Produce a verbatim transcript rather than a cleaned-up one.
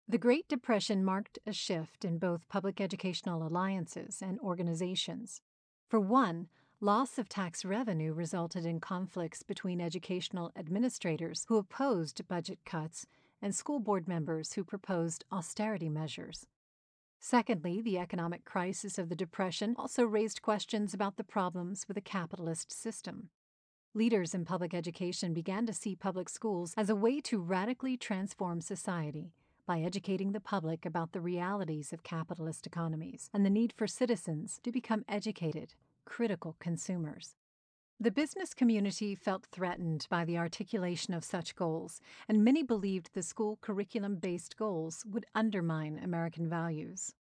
The Great Depression marked a shift in both public educational alliances and organizations. For one, loss of tax revenue resulted in conflicts between educational administrators who opposed budget cuts and school board members who proposed austerity measures. Secondly, the economic crisis of the Depression also raised questions about the problems with a capitalist system. Leaders in public education began to see public schools as a way to radically transform society by educating the public about the realities of capitalist economies and the need for citizens to become educated, critical consumers. The business community felt threatened by the articulation of such goals, and many believed the school curriculum-based goals would undermine American values.